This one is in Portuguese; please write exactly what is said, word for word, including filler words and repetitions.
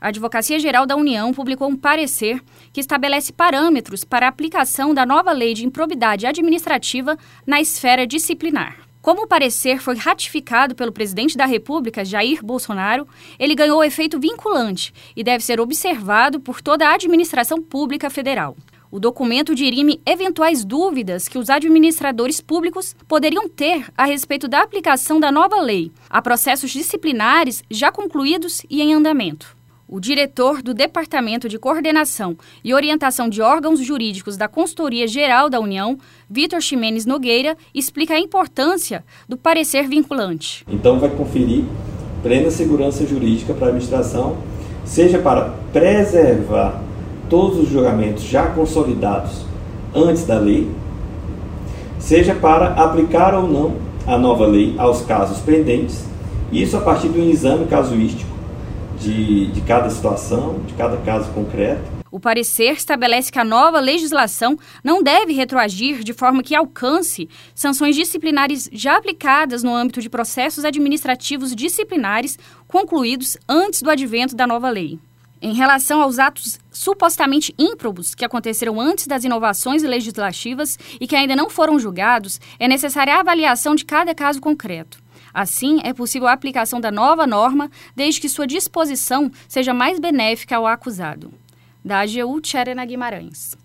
a Advocacia Geral da União publicou um parecer que estabelece parâmetros para a aplicação da nova lei de improbidade administrativa na esfera disciplinar. Como o parecer foi ratificado pelo presidente da República, Jair Bolsonaro, ele ganhou efeito vinculante e deve ser observado por toda a administração pública federal. O documento dirime eventuais dúvidas que os administradores públicos poderiam ter a respeito da aplicação da nova lei a processos disciplinares já concluídos e em andamento. O diretor do Departamento de Coordenação e Orientação de Órgãos Jurídicos da Consultoria Geral da União, Vitor Ximenes Nogueira, explica a importância do parecer vinculante. Então vai conferir plena segurança jurídica para a administração, seja para preservar todos os julgamentos já consolidados antes da lei, seja para aplicar ou não a nova lei aos casos pendentes, isso a partir do exame casuístico de, de cada situação, de cada caso concreto. O parecer estabelece que a nova legislação não deve retroagir de forma que alcance sanções disciplinares já aplicadas no âmbito de processos administrativos disciplinares concluídos antes do advento da nova lei. Em relação aos atos supostamente ímprobos que aconteceram antes das inovações legislativas e que ainda não foram julgados, é necessária a avaliação de cada caso concreto. Assim, é possível a aplicação da nova norma, desde que sua disposição seja mais benéfica ao acusado. Da A G U, Tcherena Guimarães.